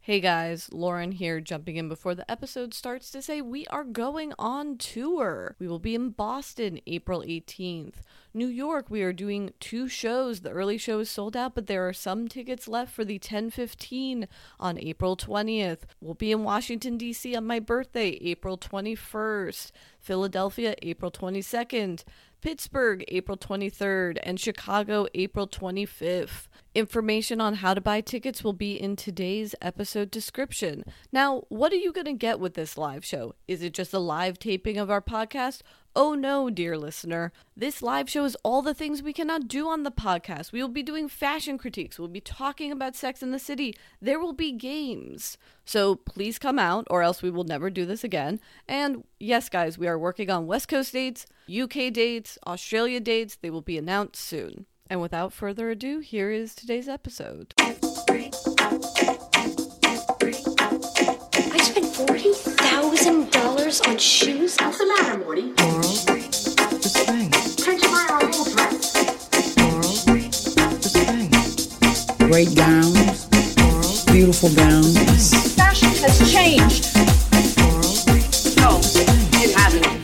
Hey guys, Lauren here, jumping in before the episode starts to say we are going on tour. We will be in Boston April 18th. New York, we are doing 2 shows. The early show is sold out, but there are some tickets left for the 10:15 on April 20th. We'll be in Washington, D.C. on my birthday, April 21st. Philadelphia, April 22nd. Pittsburgh, April 23rd, and Chicago, April 25th. Information on how to buy tickets will be in today's episode description. Now, what are you going to get with this live show? Is it just a live taping of our podcast? Oh no, dear listener. This live show is all the things we cannot do on the podcast. We will be doing fashion critiques. We'll be talking about Sex and the City. There will be games. So please come out or else we will never do this again. And yes, guys, we are working on West Coast dates, UK dates, Australia dates. They will be announced soon. And without further ado, here is today's episode. I spent $40,000 on shoes? What's the matter, Morty? Laurel, the spring. Can't you buy our whole dress? Laurel, the spring. Great gowns, Laurel, beautiful gowns. Fashion has changed. Laurel, No, it hasn't.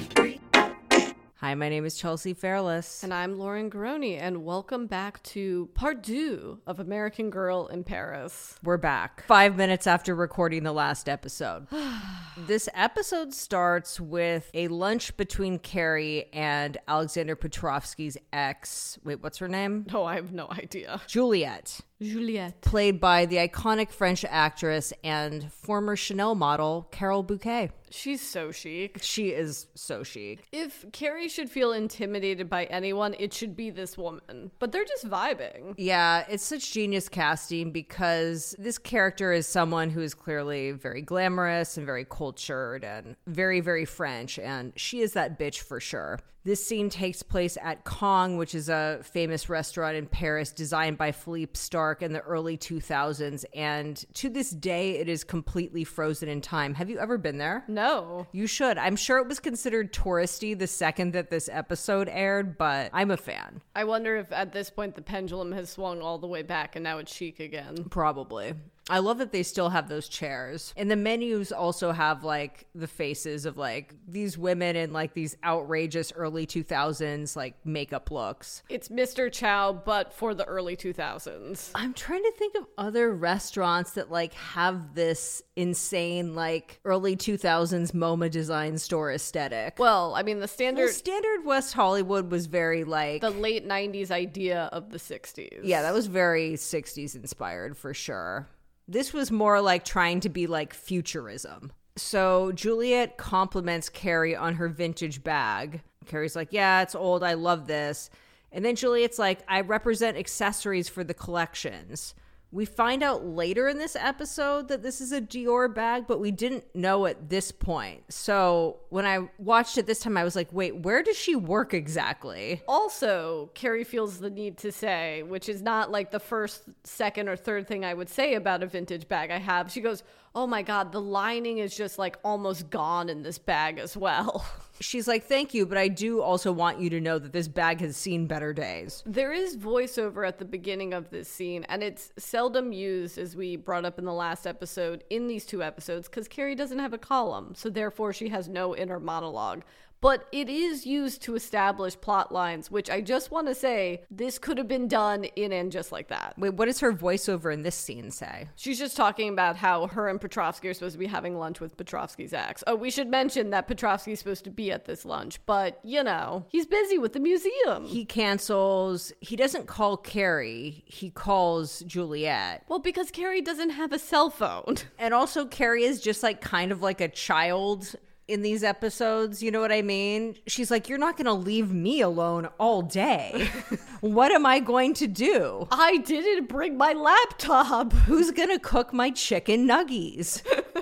Hi, my name is Chelsea Fairless. And I'm Lauren Garoni, and welcome back to part 2 of American Girl in Paris. We're back 5 minutes after recording the last episode. This episode starts with a lunch between Carrie and Alexander Petrovsky's ex. Wait, what's her name? No, I have no idea. Juliette. Juliette. Played by the iconic French actress and former Chanel model, Carole Bouquet. She's so chic. She is so chic. If Carrie should feel intimidated by anyone, it should be this woman. But they're just vibing. Yeah, it's such genius casting because this character is someone who is clearly very glamorous and very cultured and very, very French, and she is that bitch for sure. This scene takes place at Kong, which is a famous restaurant in Paris designed by Philippe Starck in the early 2000s, and to this day, it is completely frozen in time. Have you ever been there? No. You should. I'm sure it was considered touristy the second that this episode aired, but I'm a fan. I wonder if at this point the pendulum has swung all the way back and now it's chic again. Probably. I love that they still have those chairs. And the menus also have like the faces of like these women in like these outrageous early 2000s like makeup looks. It's Mr. Chow, but for the early 2000s. I'm trying to think of other restaurants that like have this insane like early 2000s MoMA design store aesthetic. Well, I mean, the standard West Hollywood was very like the late 90s idea of the 60s. Yeah, that was very 60s inspired for sure. This was more like trying to be like futurism. So Juliette compliments Carrie on her vintage bag. Carrie's like, yeah, it's old. I love this. And then Juliette's like, I represent accessories for the collections. We find out later in this episode that this is a Dior bag, but we didn't know at this point. So when I watched it this time, I was like, wait, where does she work exactly? Also, Carrie feels the need to say, which is not like the first, second, or third thing I would say about a vintage bag I have. She goes, oh my God, the lining is just like almost gone in this bag as well. She's like, thank you, but I do also want you to know that this bag has seen better days. There is voiceover at the beginning of this scene, and it's seldom used, as we brought up in the last episode, in these 2 episodes, because Carrie doesn't have a column, so therefore she has no inner monologue. But it is used to establish plot lines, which I just want to say, this could have been done in And Just Like That. Wait, what does her voiceover in this scene say? She's just talking about how her and Petrovsky are supposed to be having lunch with Petrovsky's ex. Oh, we should mention that Petrovsky's supposed to be at this lunch, but, you know, he's busy with the museum. He cancels. He doesn't call Carrie. He calls Juliette. Well, because Carrie doesn't have a cell phone. And also Carrie is just like kind of like a child in these episodes, you know what I mean? She's like, you're not going to leave me alone all day. What am I going to do? I didn't bring my laptop. Who's going to cook my chicken nuggies?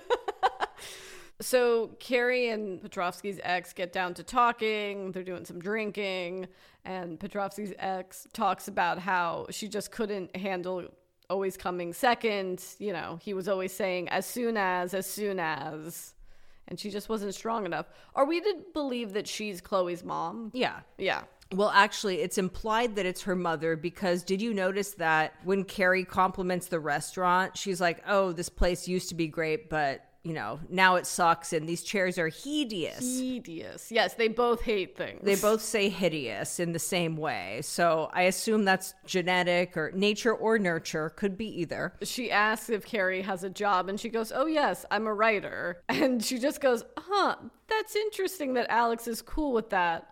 So Carrie and Petrovsky's ex get down to talking. They're doing some drinking. And Petrovsky's ex talks about how she just couldn't handle always coming second. You know, he was always saying, as soon as. And she just wasn't strong enough. Are we to believe that she's Chloe's mom? Yeah. Yeah. Well, actually, it's implied that it's her mother because did you notice that when Carrie compliments the restaurant, she's like, oh, this place used to be great, but, you know, now it sucks and these chairs are hideous. Hideous. Yes, they both hate things. They both say hideous in the same way. So I assume that's genetic or nature or nurture. Could be either. She asks if Carrie has a job and she goes, oh, yes, I'm a writer. And she just goes, that's interesting that Alex is cool with that.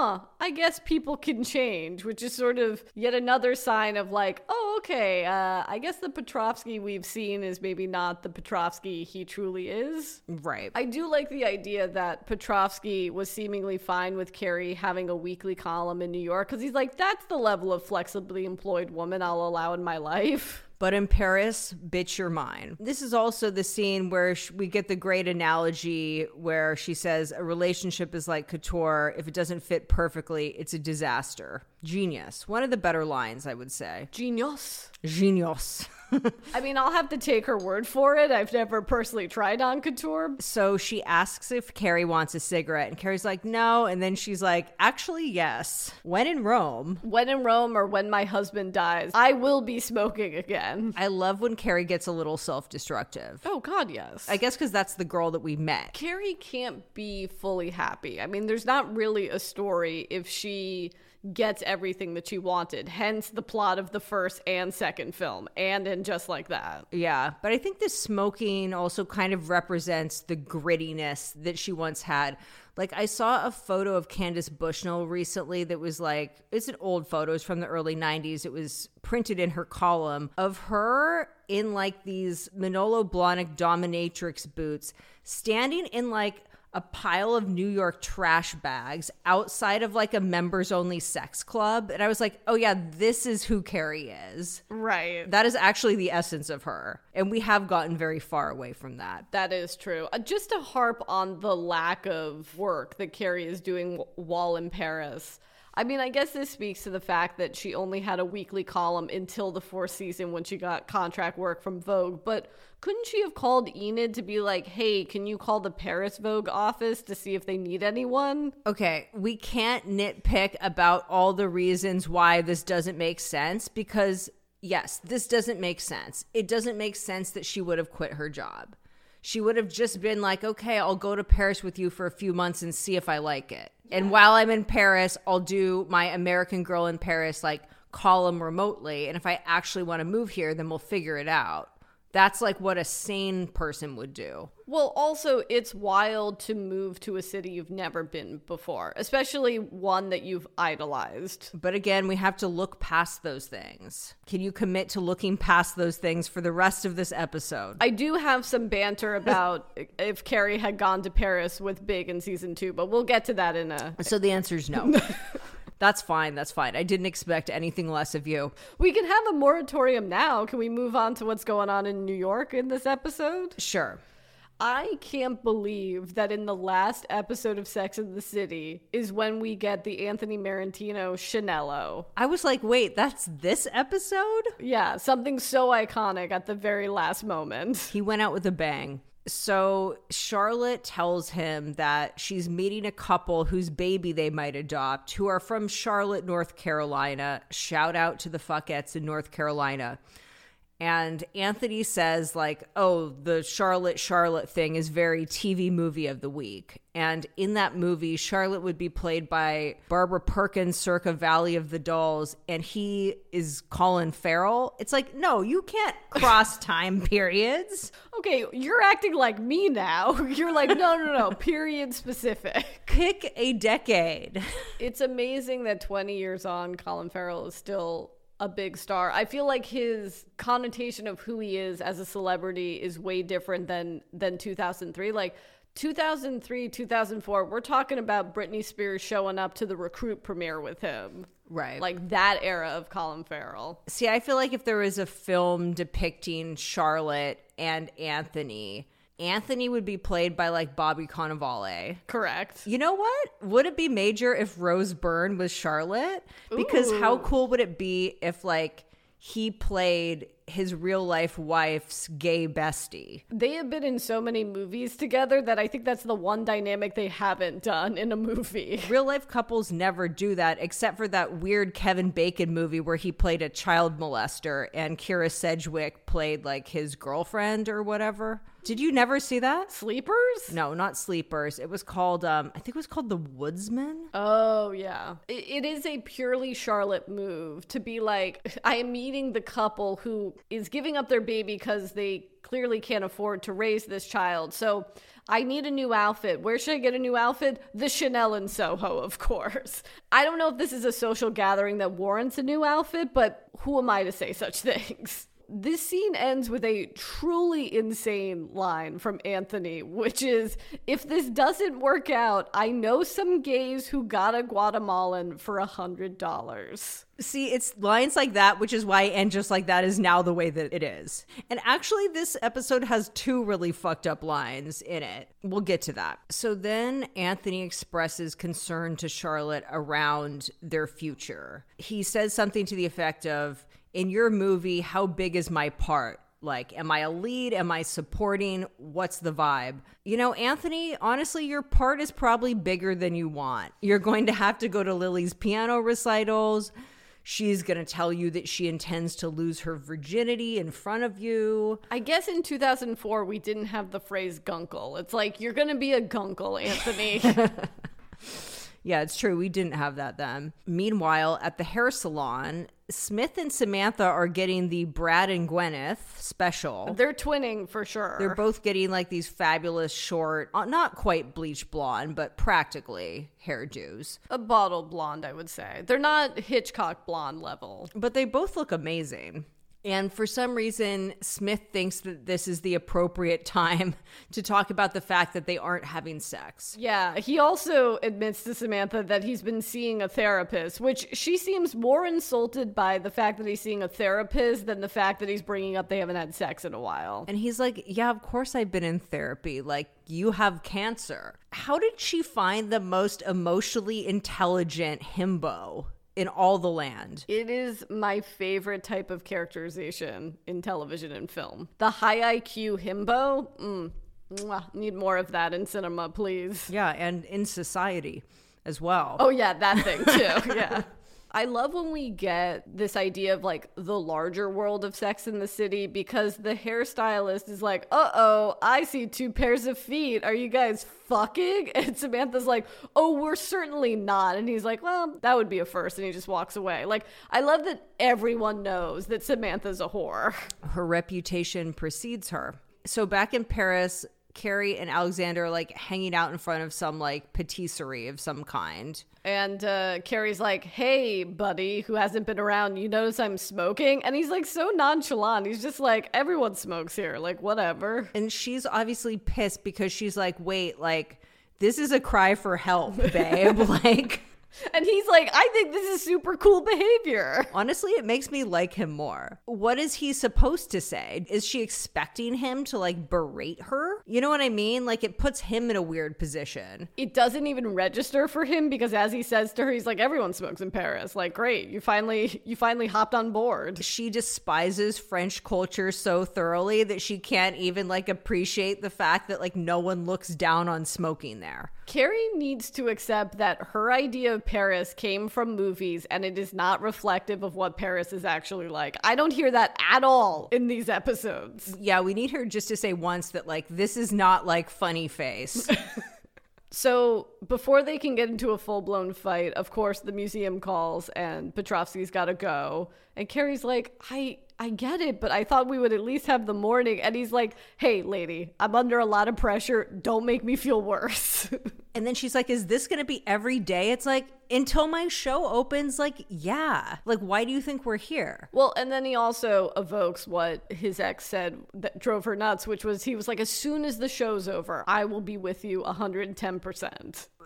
I guess people can change, which is sort of yet another sign of like, oh, okay, I guess the Petrovsky we've seen is maybe not the Petrovsky he truly is. Right. I do like the idea that Petrovsky was seemingly fine with Carrie having a weekly column in New York because he's like, that's the level of flexibly employed woman I'll allow in my life. But in Paris, bitch, you're mine. This is also the scene where we get the great analogy where she says a relationship is like couture. If it doesn't fit perfectly, it's a disaster. Genius. One of the better lines, I would say. Genius. Genius. I mean, I'll have to take her word for it. I've never personally tried on couture. So she asks if Carrie wants a cigarette, and Carrie's like, no. And then she's like, actually, yes. When in Rome. When in Rome or when my husband dies, I will be smoking again. I love when Carrie gets a little self-destructive. Oh, God, yes. I guess because that's the girl that we met. Carrie can't be fully happy. I mean, there's not really a story if she gets everything that she wanted, hence the plot of the first and second film, and Just Like That. Yeah, but I think the smoking also kind of represents the grittiness that she once had. Like, I saw a photo of Candace Bushnell recently that was like, it's an old photo, it's from the early 90s. It was printed in her column of her in like these Manolo Blahnik dominatrix boots, standing in like a pile of New York trash bags outside of like a members only sex club. And I was like, oh yeah, this is who Carrie is. Right. That is actually the essence of her. And we have gotten very far away from that. That is true. Just to harp on the lack of work that Carrie is doing while in Paris. I mean, I guess this speaks to the fact that she only had a weekly column until the fourth season when she got contract work from Vogue. But couldn't she have called Enid to be like, hey, can you call the Paris Vogue office to see if they need anyone? Okay, we can't nitpick about all the reasons why this doesn't make sense because, yes, this doesn't make sense. It doesn't make sense that she would have quit her job. She would have just been like, okay, I'll go to Paris with you for a few months and see if I like it. And while I'm in Paris, I'll do my American Girl in Paris, like column remotely. And if I actually want to move here, then we'll figure it out. That's like what a sane person would do. Well, also, it's wild to move to a city you've never been before, especially one that you've idolized. But again, we have to look past those things. Can you commit to looking past those things for the rest of this episode? I do have some banter about if Carrie had gone to Paris with Big in season 2, but we'll get to that in a... So the answer is no. That's fine. That's fine. I didn't expect anything less of you. We can have a moratorium now. Can we move on to what's going on in New York in this episode? Sure. I can't believe that in the last episode of Sex and the City is when we get the Anthony Marantino Chanello. I was like, wait, that's this episode? Yeah, something so iconic at the very last moment. He went out with a bang. So Charlotte tells him that she's meeting a couple whose baby they might adopt who are from Charlotte, North Carolina. Shout out to the fuckettes in North Carolina. And Anthony says, like, oh, the Charlotte thing is very TV movie of the week. And in that movie, Charlotte would be played by Barbara Perkins circa Valley of the Dolls, and he is Colin Farrell. It's like, no, you can't cross time periods. Okay, you're acting like me now. You're like, no, period specific. Pick a decade. It's amazing that 20 years on, Colin Farrell is still a big star. I feel like his connotation of who he is as a celebrity is way different than 2003. Like 2003, 2004, we're talking about Britney Spears showing up to the Recruit premiere with him. Right. Like that era of Colin Farrell. See, I feel like if there was a film depicting Charlotte and Anthony would be played by like Bobby Cannavale. Correct. You know what? Would it be major if Rose Byrne was Charlotte? Because how cool would it be if like he played his real life wife's gay bestie. They have been in so many movies together that I think that's the one dynamic they haven't done in a movie. Real life couples never do that, except for that weird Kevin Bacon movie where he played a child molester and Kira Sedgwick played like his girlfriend or whatever. Did you never see that? Sleepers? No, not Sleepers. It was called, I think it was called The Woodsman. Oh, yeah. It is a purely Charlotte move to be like, I am meeting the couple who is giving up their baby because they clearly can't afford to raise this child. So I need a new outfit. Where should I get a new outfit? The Chanel in Soho, of course. I don't know if this is a social gathering that warrants a new outfit, but who am I to say such things? This scene ends with a truly insane line from Anthony, which is, if this doesn't work out, I know some gays who got a Guatemalan for $100. See, it's lines like that, which is why And Just Like That is now the way that it is. And actually, this episode has two really fucked up lines in it. We'll get to that. So then Anthony expresses concern to Charlotte around their future. He says something to the effect of, in your movie, how big is my part? Like, am I a lead? Am I supporting? What's the vibe? You know, Anthony, honestly, your part is probably bigger than you want. You're going to have to go to Lily's piano recitals. She's going to tell you that she intends to lose her virginity in front of you. I guess in 2004, we didn't have the phrase gunkle. It's like, you're going to be a gunkle, Anthony. Yeah, it's true. We didn't have that then. Meanwhile, at the hair salon, Smith and Samantha are getting the Brad and Gwyneth special. They're twinning for sure. They're both getting like these fabulous short, not quite bleach blonde, but practically hairdos. A bottle blonde, I would say. They're not Hitchcock blonde level. But they both look amazing. And for some reason, Smith thinks that this is the appropriate time to talk about the fact that they aren't having sex. Yeah, he also admits to Samantha that he's been seeing a therapist, which she seems more insulted by the fact that he's seeing a therapist than the fact that he's bringing up they haven't had sex in a while. And he's like, yeah, of course I've been in therapy. Like, you have cancer. How did she find the most emotionally intelligent himbo in all the land? It is my favorite type of characterization in television and film. The high IQ himbo, need more of that in cinema, please. Yeah, and in society as well. Oh yeah, that thing too, yeah. I love when we get this idea of like the larger world of Sex in the City, because the hairstylist is like, uh-oh, I see 2 pairs of feet. Are you guys fucking? And Samantha's like, oh, we're certainly not. And he's like, well, that would be a first. And he just walks away. Like, I love that everyone knows that Samantha's a whore. Her reputation precedes her. So back in Paris, Carrie and Alexander are like hanging out in front of some like patisserie of some kind. And Carrie's like, hey, buddy, who hasn't been around, you notice I'm smoking? And he's like so nonchalant. He's just like, everyone smokes here. Like, whatever. And she's obviously pissed because she's like, wait, like, this is a cry for help, babe. Like... And he's like, I think this is super cool behavior. Honestly, it makes me like him more. What is he supposed to say? Is she expecting him to like berate her? You know what I mean? Like, it puts him in a weird position. It doesn't even register for him because as he says to her, he's like, everyone smokes in Paris. Like, great. You finally hopped on board. She despises French culture so thoroughly that she can't even like appreciate the fact that like no one looks down on smoking there. Carrie needs to accept that her idea of Paris came from movies and it is not reflective of what Paris is actually like. I don't hear that at all in these episodes. Yeah, we need her just to say once that like this is not like funny face. So before they can get into a full-blown fight, of course, the museum calls and Petrovsky's got to go. And Carrie's like, I get it, but I thought we would at least have the morning. And he's like, hey, lady, I'm under a lot of pressure. Don't make me feel worse. And then she's like, is this going to be every day? It's like, until my show opens, like, yeah. Like, why do you think we're here? Well, and then he also evokes what his ex said that drove her nuts, which was, he was like, as soon as the show's over, I will be with you 110%.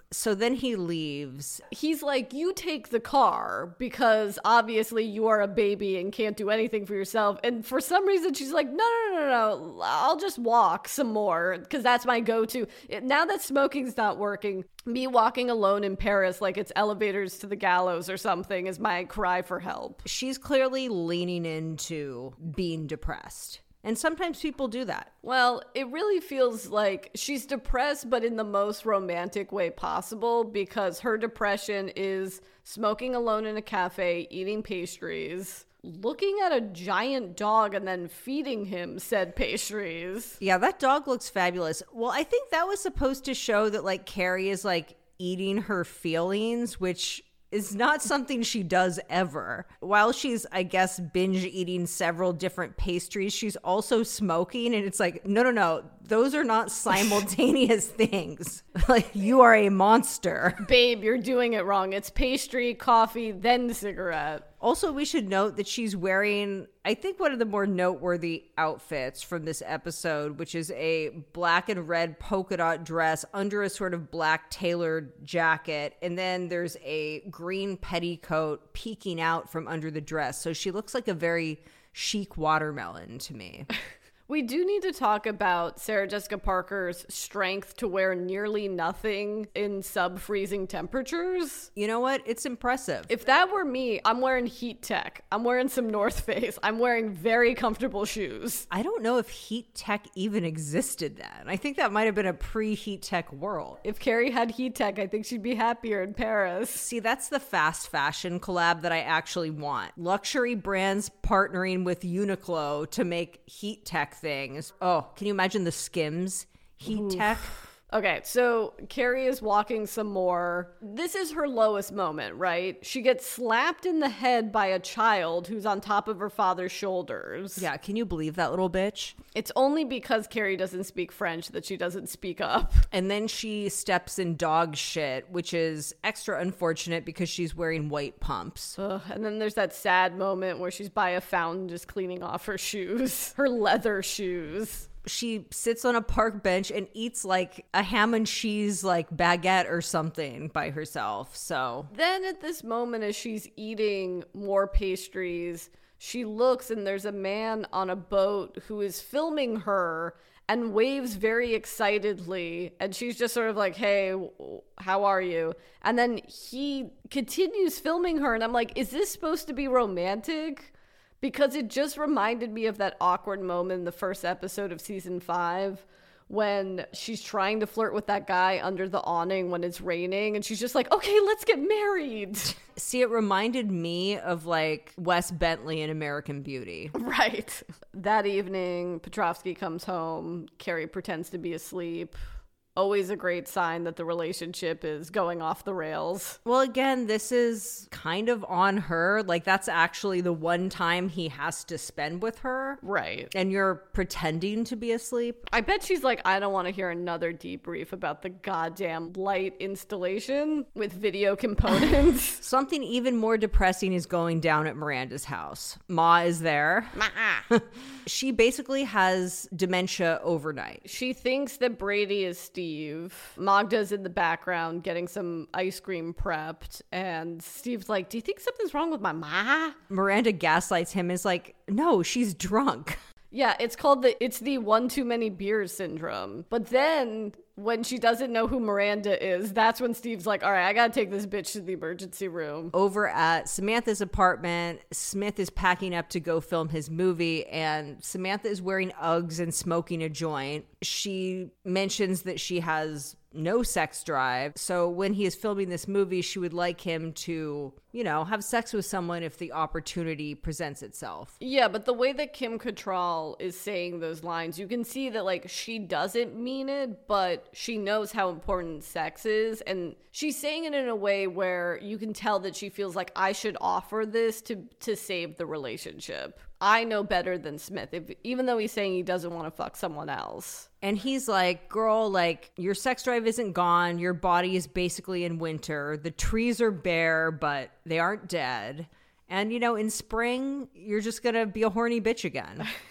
So then he leaves. He's like, you take the car because obviously you are a baby and can't do anything for yourself. And for some reason, she's like, no. I'll just walk some more because that's my go-to. Now that smoking's not working, me walking alone in Paris like it's elevators to the gallows or something is my cry for help. She's clearly leaning into being depressed. And sometimes people do that. Well, it really feels like she's depressed, but in the most romantic way possible, because her depression is smoking alone in a cafe, eating pastries, looking at a giant dog and then feeding him said pastries. Yeah, that dog looks fabulous. Well, I think that was supposed to show that like Carrie is like eating her feelings, which is not something she does ever. While she's, I guess, binge eating several different pastries, she's also smoking. And it's like, no. Those are not simultaneous things. Like, you are a monster. Babe, you're doing it wrong. It's pastry, coffee, then cigarette. Also, we should note that she's wearing, I think, one of the more noteworthy outfits from this episode, which is a black and red polka dot dress under a sort of black tailored jacket. And then there's a green petticoat peeking out from under the dress. So she looks like a very chic watermelon to me. We do need to talk about Sarah Jessica Parker's strength to wear nearly nothing in sub-freezing temperatures. You know what? It's impressive. If that were me, I'm wearing Heat Tech. I'm wearing some North Face. I'm wearing very comfortable shoes. I don't know if Heat Tech even existed then. I think that might have been a pre-Heat Tech world. If Carrie had Heat Tech, I think she'd be happier in Paris. See, that's the fast fashion collab that I actually want. Luxury brands partnering with Uniqlo to make Heat Tech things. Oh, can you imagine the Skims Heat Tech? Okay, so Carrie is walking some more. This is her lowest moment, right? She gets slapped in the head by a child who's on top of her father's shoulders. Yeah, can you believe that little bitch? It's only because Carrie doesn't speak French that she doesn't speak up. And then she steps in dog shit, which is extra unfortunate because she's wearing white pumps. Ugh, and then there's that sad moment where she's by a fountain just cleaning off her shoes, her leather shoes. She sits on a park bench and eats like a ham and cheese like baguette or something by herself. So then at this moment, as she's eating more pastries, she looks and there's a man on a boat who is filming her and waves very excitedly. And she's just sort of like, hey, how are you? And then he continues filming her. And I'm like, is this supposed to be romantic? Because it just reminded me of that awkward moment in the first episode of season 5 when she's trying to flirt with that guy under the awning when it's raining. And she's just like, okay, let's get married. See, it reminded me of like Wes Bentley in American Beauty. Right. That evening, Petrovsky comes home. Carrie pretends to be asleep. Always a great sign that the relationship is going off the rails. Well, again, this is kind of on her. Like, that's actually the one time he has to spend with her. Right. And you're pretending to be asleep. I bet she's like, I don't want to hear another debrief about the goddamn light installation with video components. Something even more depressing is going down at Miranda's house. Ma is there. Ma. She basically has dementia overnight. She thinks that Brady is Steve. Magda's in the background getting some ice cream prepped. And Steve's like, do you think something's wrong with my ma? Miranda gaslights him and is like, no, she's drunk. Yeah, it's the one too many beers syndrome. But then when she doesn't know who Miranda is, that's when Steve's like, all right, I gotta take this bitch to the emergency room. Over at Samantha's apartment, Smith is packing up to go film his movie, and Samantha is wearing Uggs and smoking a joint. She mentions that she has no sex drive. So when he is filming this movie, she would like him to, have sex with someone if the opportunity presents itself. Yeah, but the way that Kim Cattrall is saying those lines, you can see that like she doesn't mean it, but she knows how important sex is. And she's saying it in a way where you can tell that she feels like I should offer this to save the relationship. I know better than Smith, even though he's saying he doesn't want to fuck someone else. And he's like, girl, like, your sex drive isn't gone. Your body is basically in winter. The trees are bare, but they aren't dead. And, in spring, you're just going to be a horny bitch again.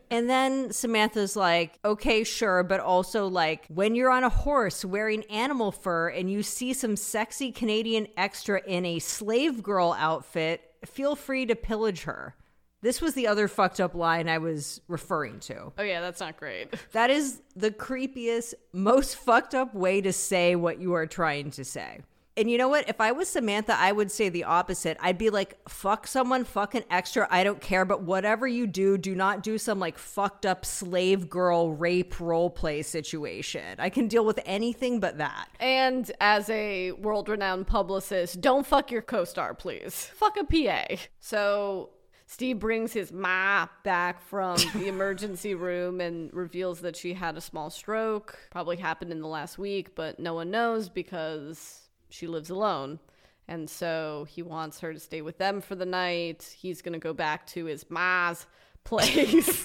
And then Samantha's like, okay, sure, but also like when you're on a horse wearing animal fur and you see some sexy Canadian extra in a slave girl outfit, feel free to pillage her. This was the other fucked up line I was referring to. Oh yeah, that's not great. That is the creepiest, most fucked up way to say what you are trying to say. And you know what? If I was Samantha, I would say the opposite. I'd be like, fuck someone, fuck an extra, I don't care. But whatever you do not do some like fucked up slave girl rape role play situation. I can deal with anything but that. And as a world-renowned publicist, don't fuck your co-star, please. Fuck a PA. So Steve brings his ma back from the emergency room and reveals that she had a small stroke. Probably happened in the last week, but no one knows because she lives alone. And so he wants her to stay with them for the night. He's going to go back to his ma's place.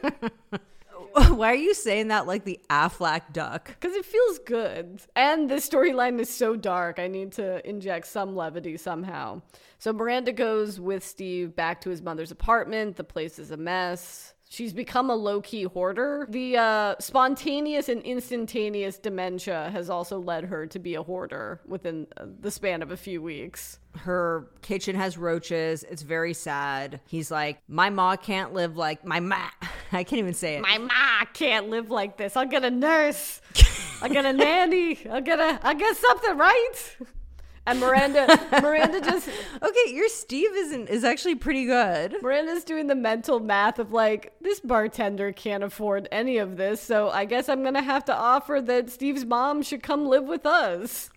Why are you saying that like the Aflac duck? Because it feels good. And the storyline is so dark. I need to inject some levity somehow. So Miranda goes with Steve back to his mother's apartment. The place is a mess. She's become a low-key hoarder. The spontaneous and instantaneous dementia has also led her to be a hoarder within the span of a few weeks. Her kitchen has roaches. It's very sad. He's like, my ma can't live like my ma. I can't even say it. My ma can't live like this. I'll get a nurse. I'll get a nanny. I'll get something, right? And Miranda just... Okay, your Steve is actually pretty good. Miranda's doing the mental math of like, this bartender can't afford any of this, so I guess I'm going to have to offer that Steve's mom should come live with us.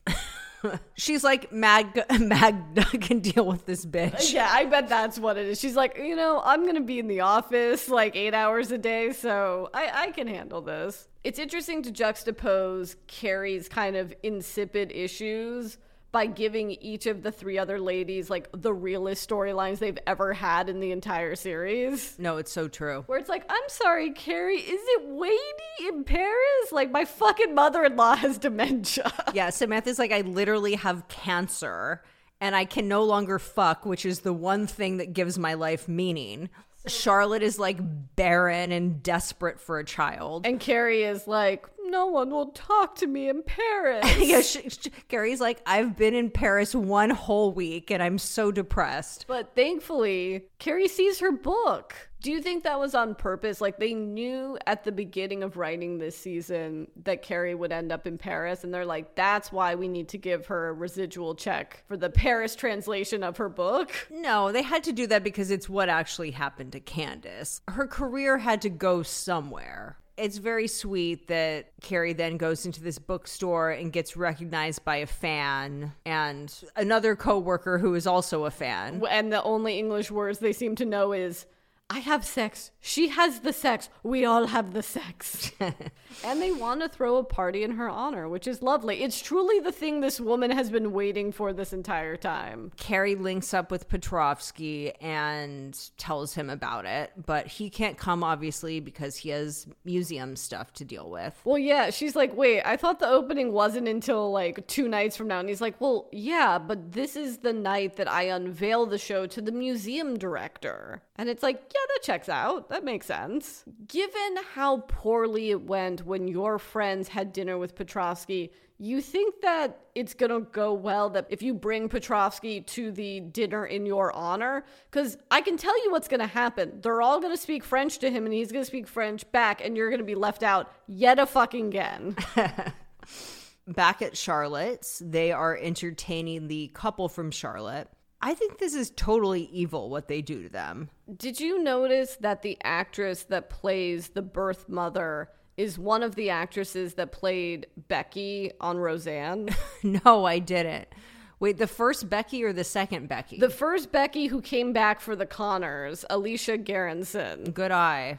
She's like, Mag can deal with this bitch. Yeah, I bet that's what it is. She's like, I'm going to be in the office like 8 hours a day, so I can handle this. It's interesting to juxtapose Carrie's kind of insipid issues by giving each of the three other ladies like the realest storylines they've ever had in the entire series. No, it's so true. Where it's like, I'm sorry, Carrie, is it weighty in Paris? Like, my fucking mother-in-law has dementia. Yeah, Samantha's like, I literally have cancer and I can no longer fuck, which is the one thing that gives my life meaning. Charlotte is like barren and desperate for a child. And Carrie is like, no one will talk to me in Paris. Yeah, Carrie's like, I've been in Paris one whole week and I'm so depressed. But thankfully, Carrie sees her book. Do you think that was on purpose? Like, they knew at the beginning of writing this season that Carrie would end up in Paris, and they're like, that's why we need to give her a residual check for the Paris translation of her book? No, they had to do that because it's what actually happened to Candace. Her career had to go somewhere. It's very sweet that Carrie then goes into this bookstore and gets recognized by a fan and another coworker who is also a fan. And the only English words they seem to know is, I have sex. She has the sex. We all have the sex. And they want to throw a party in her honor, which is lovely. It's truly the thing this woman has been waiting for this entire time. Carrie links up with Petrovsky and tells him about it, but he can't come, obviously, because he has museum stuff to deal with. Well, yeah, she's like, wait, I thought the opening wasn't until like 2 nights from now. And he's like, well, yeah, but this is the night that I unveil the show to the museum director. And it's like, yeah, that checks out. That makes sense. Given how poorly it went when your friends had dinner with Petrovsky, you think that it's going to go well that if you bring Petrovsky to the dinner in your honor? Because I can tell you what's going to happen. They're all going to speak French to him and he's going to speak French back and you're going to be left out yet a fucking again. Back at Charlotte's, they are entertaining the couple from Charlotte. I think this is totally evil what they do to them. Did you notice that the actress that plays the birth mother is one of the actresses that played Becky on Roseanne? No, I didn't. Wait, the first Becky or the second Becky? The first Becky who came back for the Connors, Alicia Garrison. Good eye.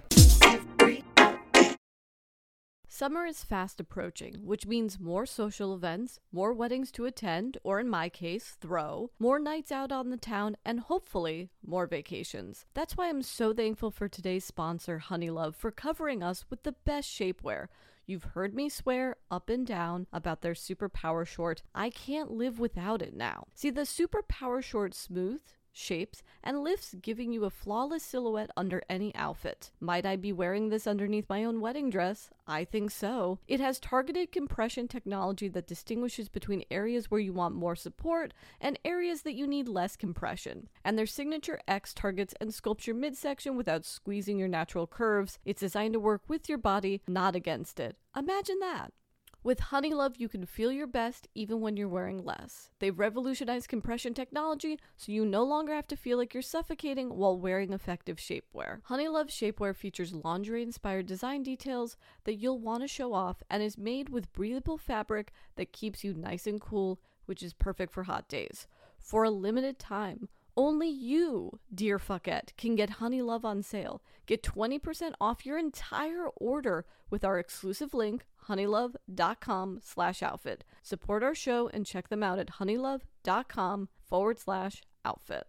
Summer is fast approaching, which means more social events, more weddings to attend, or in my case, throw, more nights out on the town, and hopefully, more vacations. That's why I'm so thankful for today's sponsor, Honeylove, for covering us with the best shapewear. You've heard me swear up and down about their Super Power Short. I can't live without it now. See, the Super Power Short Smooth shapes, and lifts, giving you a flawless silhouette under any outfit. Might I be wearing this underneath my own wedding dress? I think so. It has targeted compression technology that distinguishes between areas where you want more support and areas that you need less compression. And their signature X targets and sculpts your midsection without squeezing your natural curves. It's designed to work with your body, not against it. Imagine that. With Honeylove, you can feel your best even when you're wearing less. They've revolutionized compression technology, so you no longer have to feel like you're suffocating while wearing effective shapewear. Honeylove shapewear features lingerie-inspired design details that you'll want to show off and is made with breathable fabric that keeps you nice and cool, which is perfect for hot days. For a limited time, only you, dear fuckette, can get Honeylove on sale. Get 20% off your entire order with our exclusive link, honeylove.com/outfit. Support our show and check them out at honeylove.com/outfit.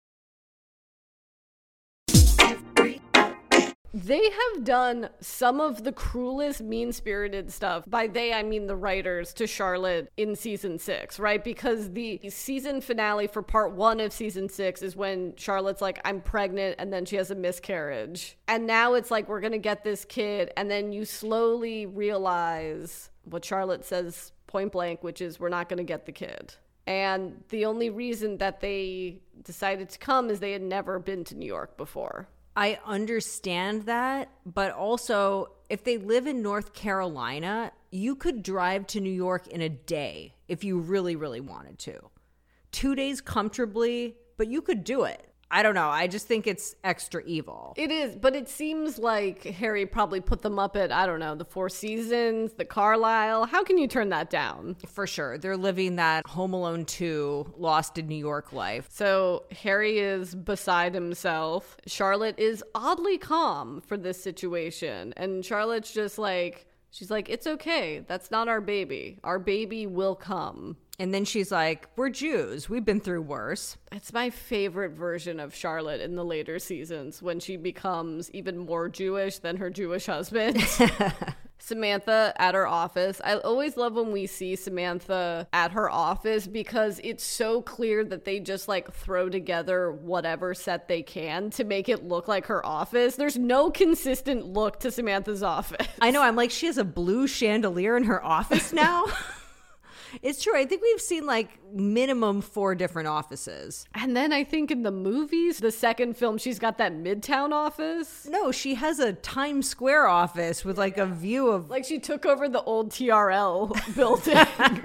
They have done some of the cruelest, mean-spirited stuff. By they, I mean the writers to Charlotte in season 6, right? Because the season finale for part 1 of season 6 is when Charlotte's like, I'm pregnant, and then she has a miscarriage. And now it's like, we're gonna get this kid, and then you slowly realize what Charlotte says point blank, which is, we're not gonna get the kid. And the only reason that they decided to come is they had never been to New York before. I understand that, but also if they live in North Carolina, you could drive to New York in a day if you really, really wanted to. 2 days comfortably, but you could do it. I don't know. I just think it's extra evil. It is, but it seems like Harry probably put them up at, I don't know, the Four Seasons, the Carlisle. How can you turn that down? For sure. They're living that Home Alone 2 Lost in New York life. So Harry is beside himself. Charlotte is oddly calm for this situation. And Charlotte's just like, she's like, it's okay. That's not our baby. Our baby will come. And then she's like, we're Jews. We've been through worse. It's my favorite version of Charlotte in the later seasons when she becomes even more Jewish than her Jewish husband. Samantha at her office. I always love when we see Samantha at her office because it's so clear that they just like throw together whatever set they can to make it look like her office. There's no consistent look to Samantha's office. I know. I'm like, she has a blue chandelier in her office now. It's true. I think we've seen like minimum 4 different offices. And then I think in the movies, the second film, she's got that Midtown office. No, she has a Times Square office with like a view of... Like she took over the old TRL building.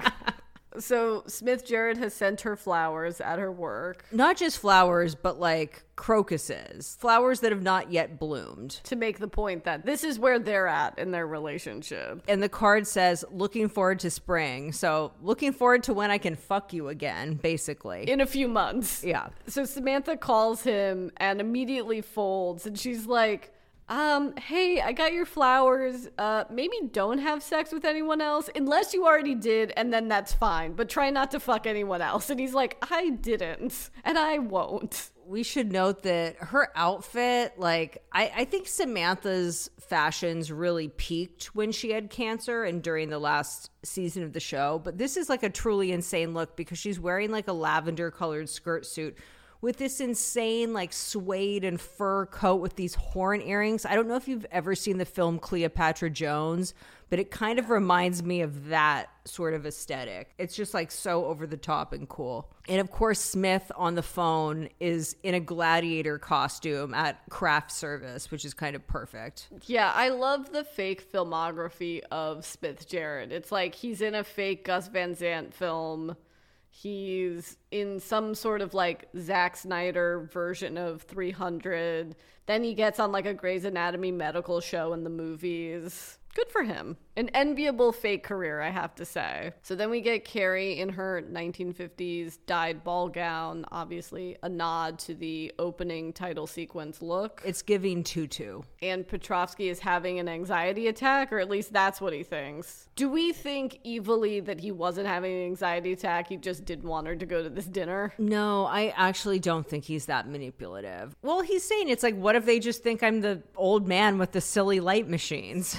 So Smith Jarrett has sent her flowers at her work. Not just flowers, but like crocuses. Flowers that have not yet bloomed. To make the point that this is where they're at in their relationship. And the card says, looking forward to spring. So looking forward to when I can fuck you again, basically. In a few months. Yeah. So Samantha calls him and immediately folds. And she's like, hey, I got your flowers. Maybe don't have sex with anyone else unless you already did, and then that's fine. But try not to fuck anyone else. And he's like, I didn't, and I won't. We should note that her outfit, like, I think Samantha's fashions really peaked when she had cancer and during the last season of the show. But this is like a truly insane look because she's wearing like a lavender colored skirt suit with this insane like suede and fur coat with these horn earrings. I don't know if you've ever seen the film Cleopatra Jones, but it kind of reminds me of that sort of aesthetic. It's just like so over the top and cool. And of course, Smith on the phone is in a gladiator costume at craft service, which is kind of perfect. Yeah, I love the fake filmography of Smith Jarrett. It's like he's in a fake Gus Van Sant film. He's in some sort of like Zack Snyder version of 300. Then he gets on like a Grey's Anatomy medical show in the movies. Good for him. An enviable fake career, I have to say. So then we get Carrie in her 1950s dyed ball gown, obviously a nod to the opening title sequence look. It's giving tutu. And Petrovsky is having an anxiety attack, or at least that's what he thinks. Do we think evilly that he wasn't having an anxiety attack? He just didn't want her to go to this dinner? No, I actually don't think he's that manipulative. Well, he's saying it's like, what if they just think I'm the old man with the silly light machines? Which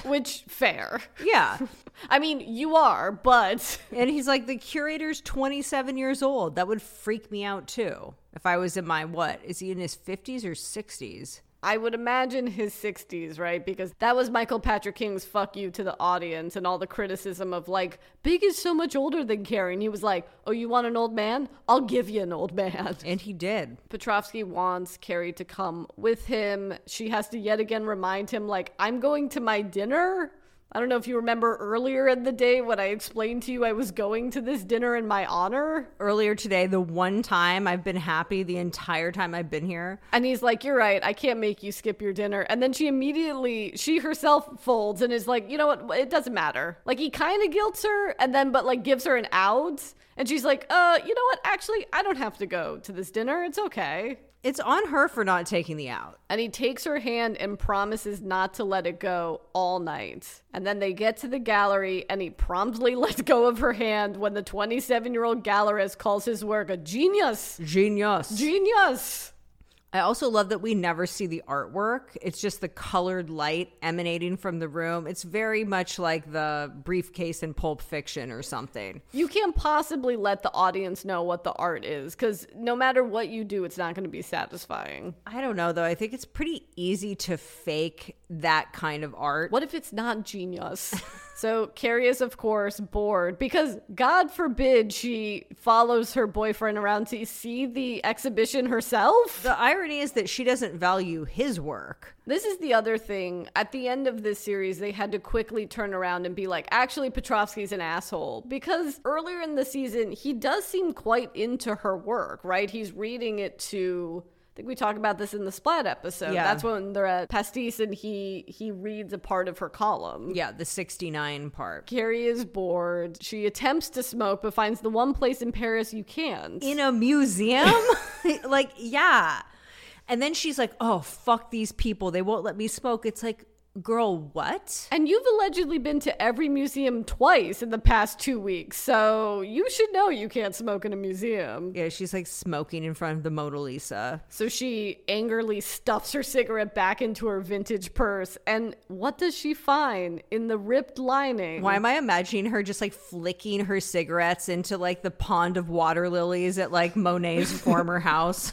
fair. Yeah. I mean, you are, but And he's like, the curator's 27 years old. That would freak me out too. If I was in my, what? Is he in his 50s or 60s? I would imagine his 60s, right? Because that was Michael Patrick King's fuck you to the audience and all the criticism of like, Big is so much older than Carrie. And he was like, oh, you want an old man? I'll give you an old man. And he did. Petrovsky wants Carrie to come with him. She has to yet again remind him, like, I'm going to my dinner. I don't know if you remember earlier in the day when I explained to you I was going to this dinner in my honor. Earlier today, the one time I've been happy the entire time I've been here. And he's like, you're right, I can't make you skip your dinner. And then she herself folds and is like, you know what, it doesn't matter. Like, he kind of guilts her and then, but like gives her an out. And she's like, you know what, actually, I don't have to go to this dinner. It's okay. It's on her for not taking the out. And he takes her hand and promises not to let it go all night. And then they get to the gallery and he promptly lets go of her hand when the 27-year-old gallerist calls his work a genius. Genius. Genius. I also love that we never see the artwork. It's just the colored light emanating from the room. It's very much like the briefcase in Pulp Fiction or something. You can't possibly let the audience know what the art is because no matter what you do, it's not going to be satisfying. I don't know, though. I think it's pretty easy to fake that kind of art. What if it's not genius? So Carrie is, of course, bored because, God forbid, she follows her boyfriend around to see the exhibition herself. The irony is that she doesn't value his work. This is the other thing. At the end of this series, they had to quickly turn around and be like, actually, Petrovsky's an asshole. Because earlier in the season, he does seem quite into her work, right? He's reading it to... I think we talked about this in the Splat episode. Yeah. That's when they're at Pastis and he reads a part of her column. Yeah, the 69 part. Carrie is bored. She attempts to smoke, but finds the one place in Paris you can't. In a museum? Like, yeah. And then she's like, oh, fuck these people. They won't let me smoke. It's like, girl, what? And you've allegedly been to every museum twice in the past 2 weeks, so you should know you can't smoke in a museum. Yeah, she's like smoking in front of the Mona Lisa. So she angrily stuffs her cigarette back into her vintage purse, and what does she find in the ripped lining? Why am I imagining her just like flicking her cigarettes into like the pond of water lilies at like Monet's former house?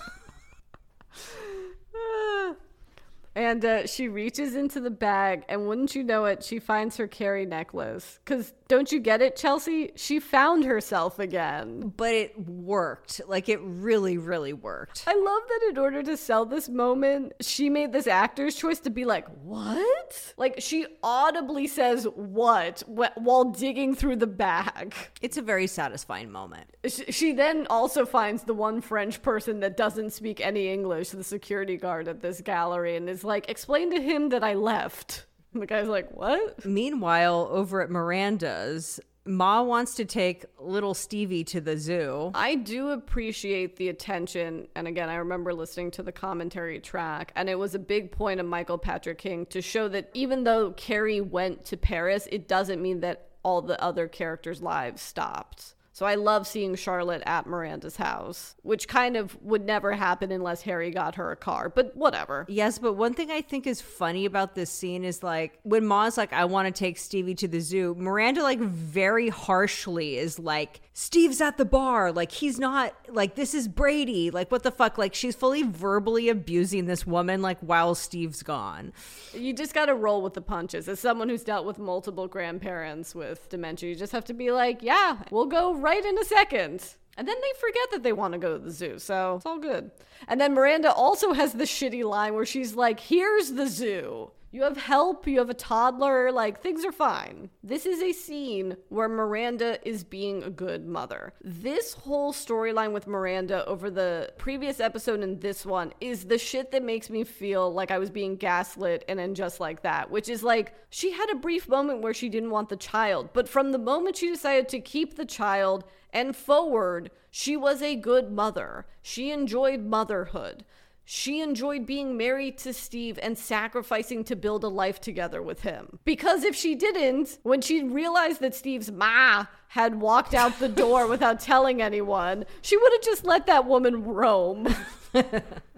And she reaches into the bag, and wouldn't you know it, she finds her Carrie necklace. Because don't you get it, Chelsea? She found herself again. But it worked. Like, it really, really worked. I love that in order to sell this moment, she made this actor's choice to be like, what? Like, she audibly says what while digging through the bag. It's a very satisfying moment. She then also finds the one French person that doesn't speak any English, the security guard at this gallery, and is like, explain to him that I left. And the guy's like, what? Meanwhile, over at Miranda's, Ma wants to take little Stevie to the zoo. I do appreciate the attention. And again, I remember listening to the commentary track, and it was a big point of Michael Patrick King to show that even though Carrie went to Paris, it doesn't mean that all the other characters' lives stopped. So I love seeing Charlotte at Miranda's house, which kind of would never happen unless Harry got her a car, but whatever. Yes, but one thing I think is funny about this scene is like when Ma's like, I want to take Stevie to the zoo, Miranda like very harshly is like, Steve's at the bar. Like, he's not, like, this is Brady. Like, what the fuck? Like, she's fully verbally abusing this woman, like, while Steve's gone. You just got to roll with the punches. As someone who's dealt with multiple grandparents with dementia, you just have to be like, yeah, we'll go right in a second. And then they forget that they want to go to the zoo, so it's all good. And then Miranda also has the shitty line where she's like, here's the zoo. You have help, you have a toddler, like, things are fine. This is a scene where Miranda is being a good mother. This whole storyline with Miranda over the previous episode and this one is the shit that makes me feel like I was being gaslit and then just like that, which is like, she had a brief moment where she didn't want the child, but from the moment she decided to keep the child and forward, she was a good mother. She enjoyed motherhood. She enjoyed being married to Steve and sacrificing to build a life together with him. Because if she didn't, when she realized that Steve's ma had walked out the door without telling anyone, she would have just let that woman roam.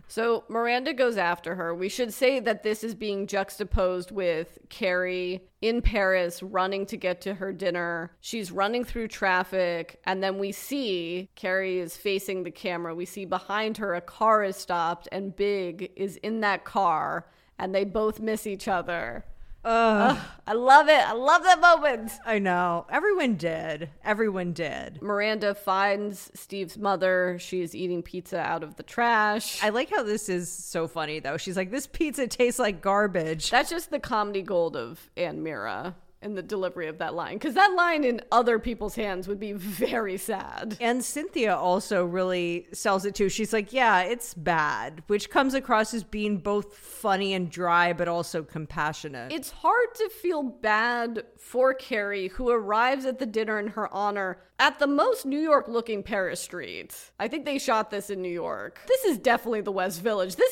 So Miranda goes after her. We should say that this is being juxtaposed with Carrie in Paris running to get to her dinner. She's running through traffic, and then we see Carrie is facing the camera. We see behind her a car is stopped, and Big is in that car, and they both miss each other. Ugh, I love it. I love that moment. I know. Everyone did. Everyone did. Miranda finds Steve's mother. She is eating pizza out of the trash. I like how this is so funny, though. She's like, this pizza tastes like garbage. That's just the comedy gold of Ann Mira in the delivery of that line. Because that line in other people's hands would be very sad. And Cynthia also really sells it too. She's like, yeah, it's bad, which comes across as being both funny and dry, but also compassionate. It's hard to feel bad for Carrie, who arrives at the dinner in her honor at the most New York looking Paris street. I think they shot this in New York. This is definitely the West Village. This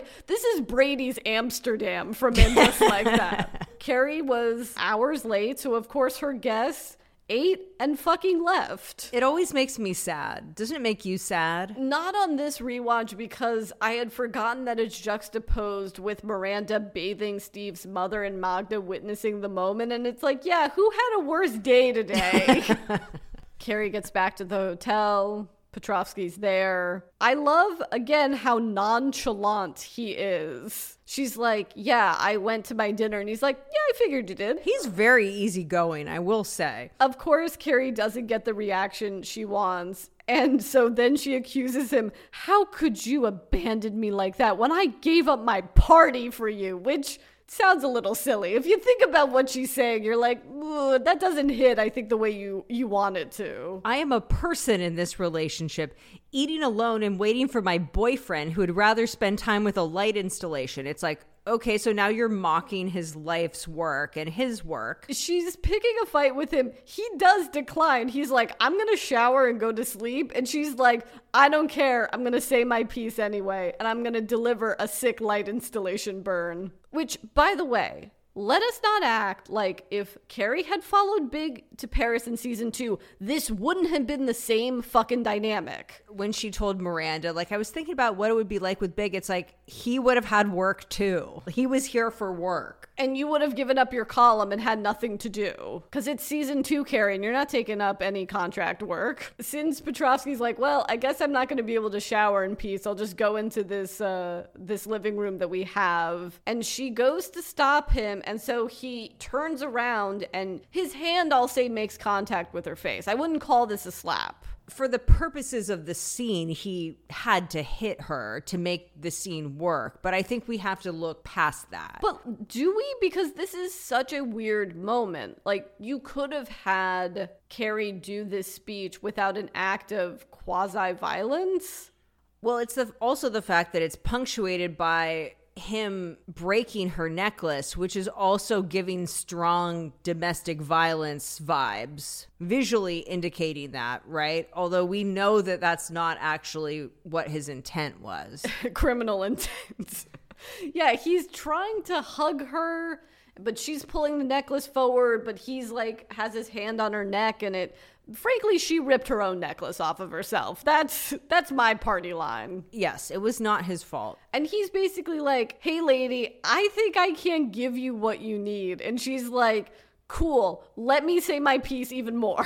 is Brady's Amsterdam from In Just Like That. Carrie was hours late, so of course her guests ate and fucking left. It always makes me sad. Doesn't it make you sad? Not on this rewatch, because I had forgotten that it's juxtaposed with Miranda bathing Steve's mother and Magda witnessing the moment, and it's like, yeah, who had a worse day today? Carrie gets back to the hotel. Petrovsky's there. I love, again, how nonchalant he is. She's like, yeah, I went to my dinner. And he's like, yeah, I figured you did. He's very easygoing, I will say. Of course, Carrie doesn't get the reaction she wants. And so then she accuses him, how could you abandon me like that when I gave up my party for you? Which sounds a little silly. If you think about what she's saying, you're like, that doesn't hit, I think, the way you want it to. I am a person in this relationship, eating alone and waiting for my boyfriend who would rather spend time with a light installation. It's like, okay, so now you're mocking his life's work and his work. She's picking a fight with him. He does decline. He's like, I'm going to shower and go to sleep. And she's like, I don't care. I'm going to say my piece anyway. And I'm going to deliver a sick light installation burn. Which, by the way, let us not act like if Carrie had followed Big to Paris in season 2, this wouldn't have been the same fucking dynamic. When she told Miranda, like, I was thinking about what it would be like with Big. It's like, he would have had work too. He was here for work. And you would have given up your column and had nothing to do. Because it's season 2, Carrie, and you're not taking up any contract work. Since Petrovsky's like, well, I guess I'm not going to be able to shower in peace. I'll just go into this living room that we have. And she goes to stop him. And so he turns around and his hand, I'll say, makes contact with her face. I wouldn't call this a slap. For the purposes of the scene, he had to hit her to make the scene work. But I think we have to look past that. But do we? Because this is such a weird moment. Like, you could have had Carrie do this speech without an act of quasi-violence. Well, it's also the fact that it's punctuated by him breaking her necklace, which is also giving strong domestic violence vibes, visually indicating that, right? Although we know that that's not actually what his intent was. Criminal intent. Yeah, he's trying to hug her, but she's pulling the necklace forward, but he's like, has his hand on her neck, and frankly, she ripped her own necklace off of herself. That's my party line. Yes, it was not his fault. And he's basically like, hey, lady, I think I can't give you what you need. And she's like, cool, let me say my piece even more.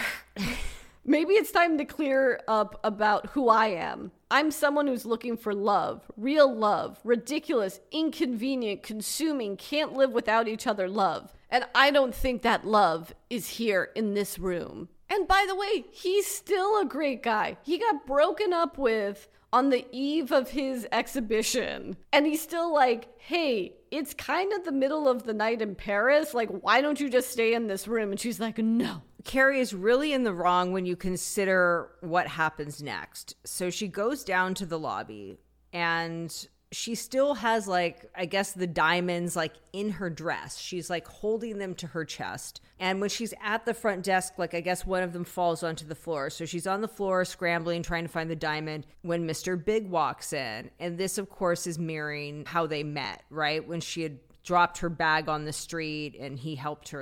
Maybe it's time to clear up about who I am. I'm someone who's looking for love, real love, ridiculous, inconvenient, consuming, can't live without each other love. And I don't think that love is here in this room. And by the way, he's still a great guy. He got broken up with on the eve of his exhibition. And he's still like, hey, it's kind of the middle of the night in Paris. Like, why don't you just stay in this room? And she's like, no. Carrie is really in the wrong when you consider what happens next. So she goes down to the lobby and she still has, like, I guess the diamonds, like, in her dress. She's, like, holding them to her chest. And when she's at the front desk, like, I guess one of them falls onto the floor. So she's on the floor scrambling, trying to find the diamond when Mr. Big walks in. And this, of course, is mirroring how they met, right? When she had dropped her bag on the street and he helped her, like,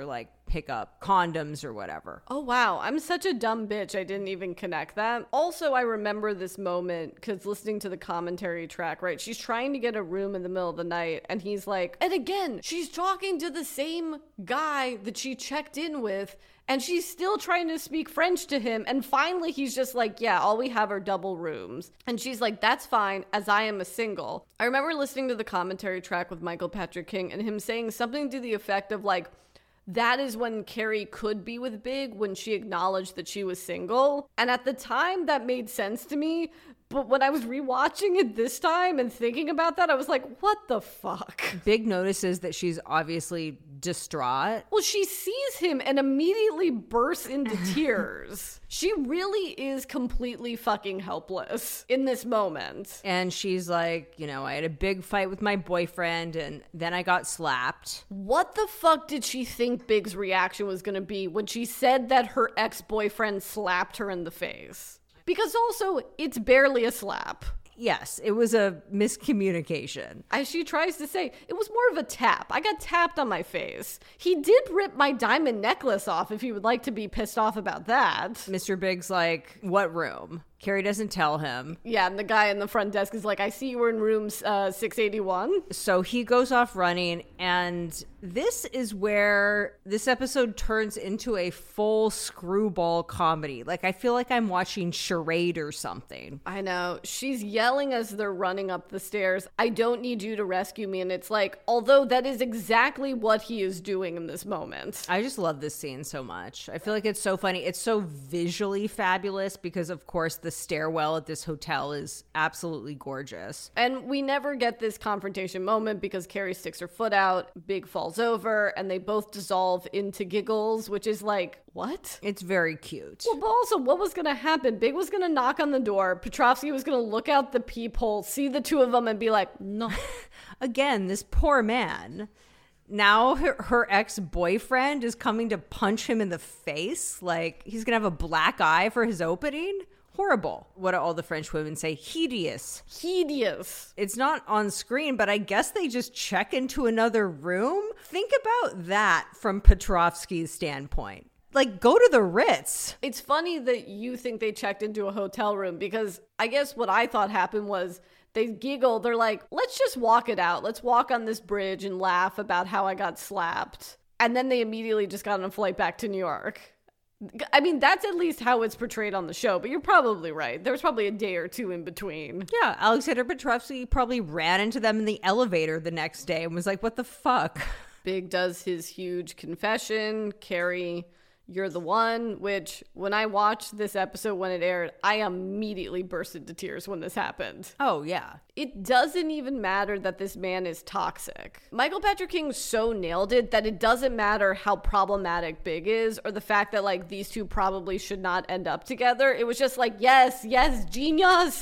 pick up condoms or whatever. Oh, wow. I'm such a dumb bitch. I didn't even connect that. Also, I remember this moment because listening to the commentary track, right? She's trying to get a room in the middle of the night. And he's like, and again, she's talking to the same guy that she checked in with. And she's still trying to speak French to him. And finally, he's just like, yeah, all we have are double rooms. And she's like, that's fine, as I am a single. I remember listening to the commentary track with Michael Patrick King and him saying something to the effect of like, that is when Carrie could be with Big, when she acknowledged that she was single. And at the time, that made sense to me. But when I was rewatching it this time and thinking about that, I was like, what the fuck? Big notices that she's obviously distraught. Well, she sees him and immediately bursts into tears. She really is completely fucking helpless in this moment. And she's like, you know, I had a big fight with my boyfriend and then I got slapped. What the fuck did she think Big's reaction was going to be when she said that her ex-boyfriend slapped her in the face? Because also, it's barely a slap. Yes, it was a miscommunication. As she tries to say, it was more of a tap. I got tapped on my face. He did rip my diamond necklace off if you would like to be pissed off about that. Mr. Big's like, what room? Carrie doesn't tell him. Yeah, and the guy in the front desk is like, I see you were in room 681. So he goes off running, and this is where this episode turns into a full screwball comedy. Like, I feel like I'm watching Charade or something. I know. She's yelling as they're running up the stairs, I don't need you to rescue me. And it's like, although that is exactly what he is doing in this moment. I just love this scene so much. I feel like it's so funny. It's so visually fabulous because, of course, the stairwell at this hotel is absolutely gorgeous. And we never get this confrontation moment because Carrie sticks her foot out, Big falls over, and they both dissolve into giggles, which is like, what? It's very cute. Well, but also, what was going to happen? Big was going to knock on the door. Petrovsky was going to look out the peephole, see the two of them, and be like, no. Again, this poor man. Now her ex-boyfriend is coming to punch him in the face. Like, he's going to have a black eye for his opening. Horrible. What do all the French women say? Hideous. Hideous. It's not on screen, but I guess they just check into another room. Think about that from Petrovsky's standpoint. Like, go to the Ritz. It's funny that you think they checked into a hotel room because I guess what I thought happened was they giggled. They're like, let's just walk it out. Let's walk on this bridge and laugh about how I got slapped. And then they immediately just got on a flight back to New York. I mean, that's at least how it's portrayed on the show, but you're probably right. There was probably a day or two in between. Yeah, Alexander Petrovsky probably ran into them in the elevator the next day and was like, what the fuck? Big does his huge confession. Carrie, you're the one, which when I watched this episode when it aired, I immediately burst into tears when this happened. Oh, yeah. It doesn't even matter that this man is toxic. Michael Patrick King so nailed it that it doesn't matter how problematic Big is or the fact that like these two probably should not end up together. It was just like, yes, genius.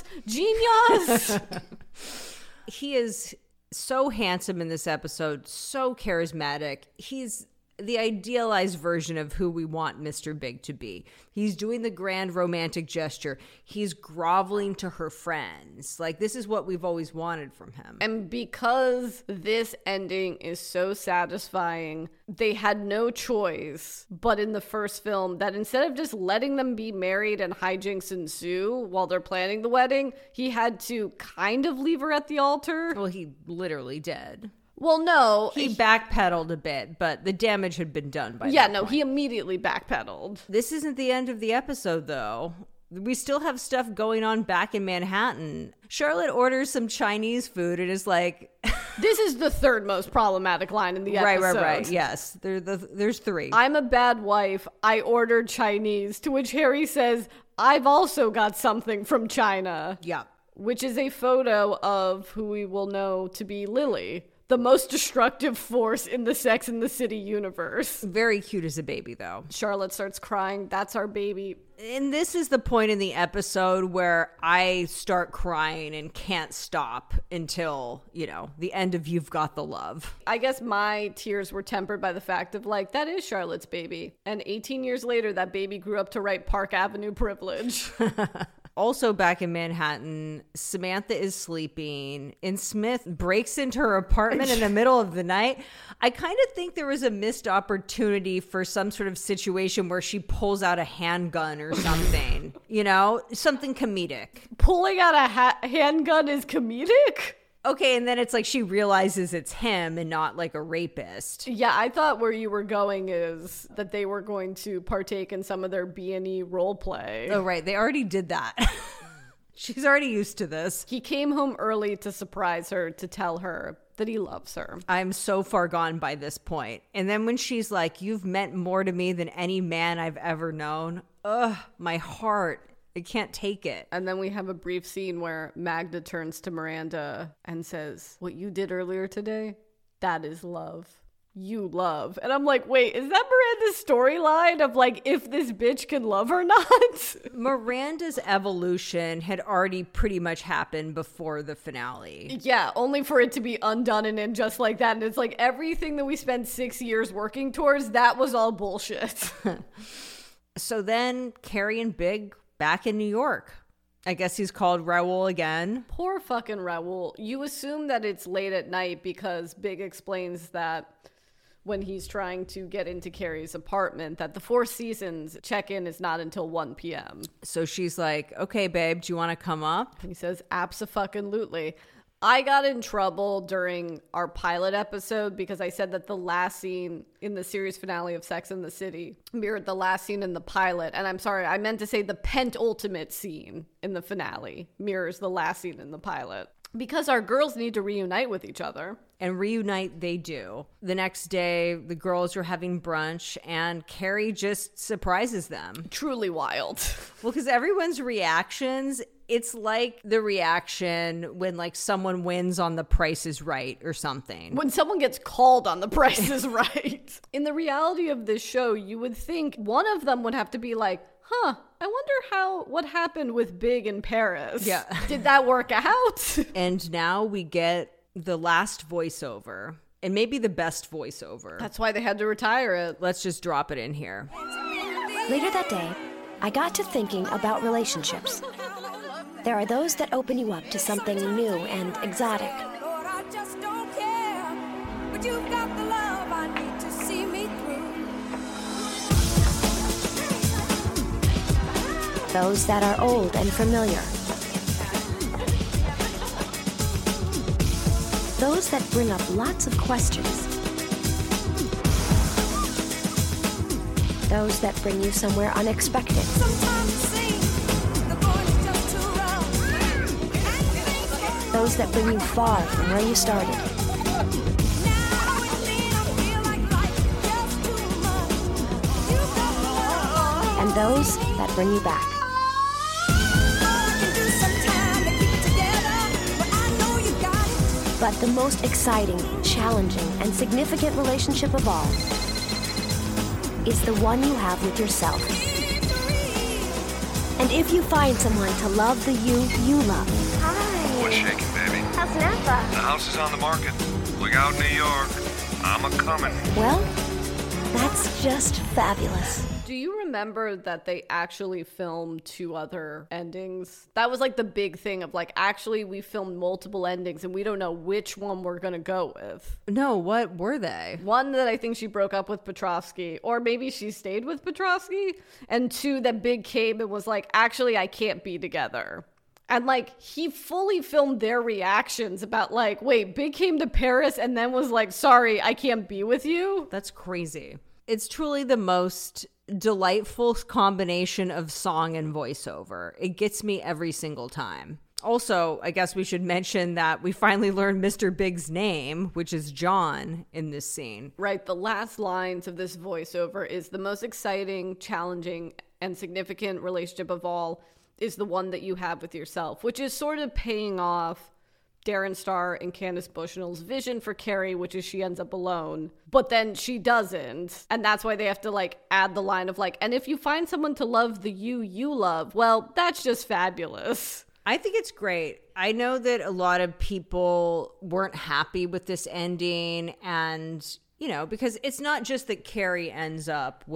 He is so handsome in this episode, so charismatic. He's the idealized version of who we want Mr. Big to be. He's doing the grand romantic gesture. He's groveling to her friends. Like, this is what we've always wanted from him. And because this ending is so satisfying, they had no choice but in the first film that instead of just letting them be married and hijinks ensue while they're planning the wedding, he had to kind of leave her at the altar. Well, he literally did. Well, no. He backpedaled a bit, but the damage had been done by yeah, that no, point. he immediately backpedaled. This isn't the end of the episode, though. We still have stuff going on back in Manhattan. Charlotte orders some Chinese food and is like... This is the third most problematic line in the episode. Right. Yes, there's three. I'm a bad wife. I ordered Chinese. To which Harry says, I've also got something from China. Yeah. Which is a photo of who we will know to be Lily, the most destructive force in the Sex and the City universe. Very cute as a baby, though. Charlotte starts crying. That's our baby. And this is the point in the episode where I start crying and can't stop until, the end of You've Got the Love. I guess my tears were tempered by the fact of, like, that is Charlotte's baby. And 18 years later, that baby grew up to write Park Avenue Privilege. Also back in Manhattan, Samantha is sleeping and Smith breaks into her apartment in the middle of the night. I kind of think there was a missed opportunity for some sort of situation where she pulls out a handgun or something, something comedic. Pulling out a handgun is comedic? Okay, and then it's like she realizes it's him and not like a rapist. Yeah, I thought where you were going is that they were going to partake in some of their B&E role play. Oh, right. They already did that. She's already used to this. He came home early to surprise her, to tell her that he loves her. I'm so far gone by this point. And then when she's like, you've meant more to me than any man I've ever known. Ugh, my heart. I can't take it. And then we have a brief scene where Magda turns to Miranda and says, what you did earlier today, that is love. You love. And I'm like, wait, is that Miranda's storyline of like, if this bitch can love or not? Miranda's evolution had already pretty much happened before the finale. Yeah, only for it to be undone and then just like that. And it's like everything that we spent 6 years working towards, that was all bullshit. So then Carrie and Big back in New York. I guess he's called Raoul again. Poor fucking Raoul. You assume that it's late at night because Big explains that when he's trying to get into Carrie's apartment, that the Four Seasons check-in is not until 1 p.m. So she's like, okay, babe, do you want to come up? He says, abso-fucking-lutely. I got in trouble during our pilot episode because I said that the last scene in the series finale of Sex and the City mirrored the last scene in the pilot. And I'm sorry, I meant to say the penultimate scene in the finale mirrors the last scene in the pilot. Because our girls need to reunite with each other. And reunite they do. The next day, the girls are having brunch and Carrie just surprises them. Truly wild. Well, because everyone's reactions, it's like the reaction when like someone wins on The Price is Right or something. When someone gets called on The Price is Right. In the reality of this show, you would think one of them would have to be like, I wonder what happened with Big in Paris. Yeah. Did that work out? And now we get the last voiceover, and maybe the best voiceover. That's why they had to retire it. Let's just drop it in here. Later that day, I got to thinking about relationships. There are those that open you up to something new and exotic. Lord, I just don't care. But you've got the love I need to see me through. Those that are old and familiar. Those that bring up lots of questions. Those that bring you somewhere unexpected. Sometimes it seems the going is just too rough. Those that bring you far from where you started. Now and then I feel like life is just too much. You've got the love. And those that bring you back. But the most exciting, challenging, and significant relationship of all is the one you have with yourself. And if you find someone to love the you love. Hi. What's shaking, baby? How's Napa? The house is on the market. Look out, New York. I'm a-coming. Well, that's just fabulous. Do you remember that they actually filmed 2 other endings? That was like the big thing of like, actually we filmed multiple endings and we don't know which one we're going to go with. No, what were they? One that I think she broke up with Petrovsky, or maybe she stayed with Petrovsky, and 2 that Big came and was like, actually I can't be together. And like, he fully filmed their reactions about like, wait, Big came to Paris and then was like, sorry, I can't be with you? That's crazy. It's truly the most delightful combination of song and voiceover. It gets me every single time. Also, I guess we should mention that we finally learned Mr. Big's name, which is John, in this scene. Right, the last lines of this voiceover is the most exciting, challenging, and significant relationship of all is the one that you have with yourself, which is sort of paying off Darren Star and Candace Bushnell's vision for Carrie, which is she ends up alone, but then she doesn't. And that's why they have to like add the line of like, and if you find someone to love the you love, well, that's just fabulous. I think it's great. I know that a lot of people weren't happy with this ending, and, because it's not just that Carrie ends up with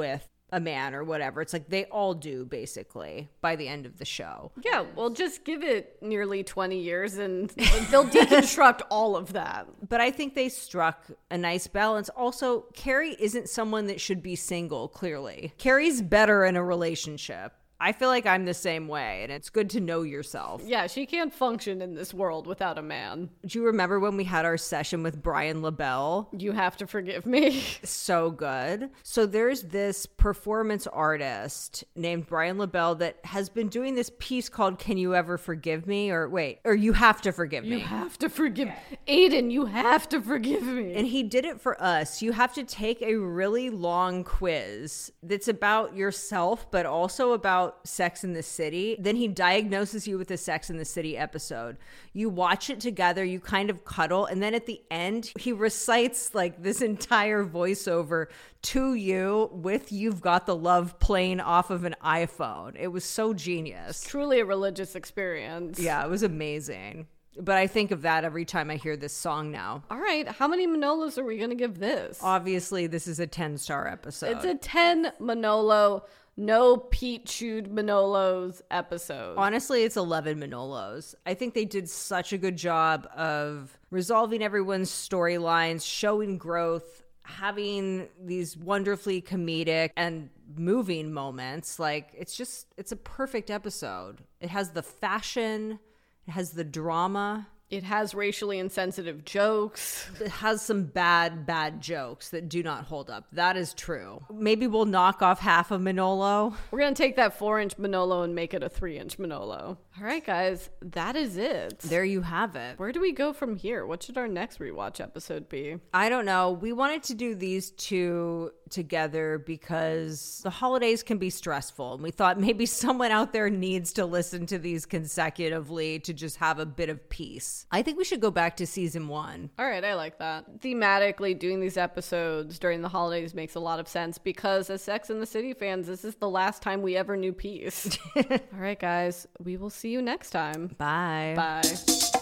a man or whatever. It's like they all do, basically, by the end of the show. Yeah, well, just give it nearly 20 years and they'll deconstruct all of that. But I think they struck a nice balance. Also, Carrie isn't someone that should be single, clearly. Carrie's better in a relationship. I feel like I'm the same way, and it's good to know yourself. Yeah, she can't function in this world without a man. Do you remember when we had our session with Brian LaBelle? You have to forgive me. So good. So there's this performance artist named Brian LaBelle that has been doing this piece called Can You Ever Forgive Me? Or You Have to Forgive Me. You have to forgive Aiden, you have to forgive me. And he did it for us. You have to take a really long quiz that's about yourself, but also about Sex in the City. Then he diagnoses you with a Sex in the City episode. You watch it together, you kind of cuddle, and then at the end, he recites like this entire voiceover to you with You've Got the Love playing off of an iPhone. It was so genius. Truly a religious experience. Yeah, it was amazing. But I think of that every time I hear this song now. All right, how many Manolos are we going to give this? Obviously, this is a 10-star episode. It's a 10 Manolo, no Pete chewed Manolos episode. Honestly, it's 11 Manolos. I think they did such a good job of resolving everyone's storylines, showing growth, having these wonderfully comedic and moving moments. Like, it's a perfect episode. It has the fashion, it has the drama. It has racially insensitive jokes. It has some bad jokes that do not hold up. That is true. Maybe we'll knock off half of Manolo. We're going to take that 4-inch Manolo and make it a 3-inch Manolo. All right, guys, that is it. There you have it. Where do we go from here? What should our next rewatch episode be? I don't know. We wanted to do these two together because the holidays can be stressful. And we thought maybe someone out there needs to listen to these consecutively to just have a bit of peace. I think we should go back to season 1. All right, I like that. Thematically, doing these episodes during the holidays makes a lot of sense because as Sex and the City fans, this is the last time we ever knew peace. All right, guys, we will see you next time. Bye. Bye.